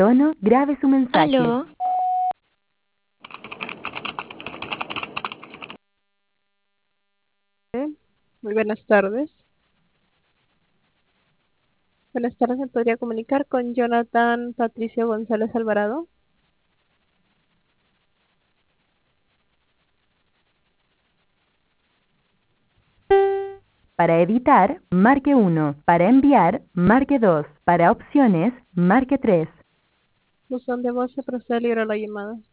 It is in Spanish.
tono, grabe su mensaje. Aló, Muy buenas tardes. Buenas tardes, ¿me podría comunicar con Jonathan Patricio González Alvarado? Para editar, marque 1. Para enviar, marque 2. Para opciones, marque 3. Buzón de voz, se procede a librar la llamada.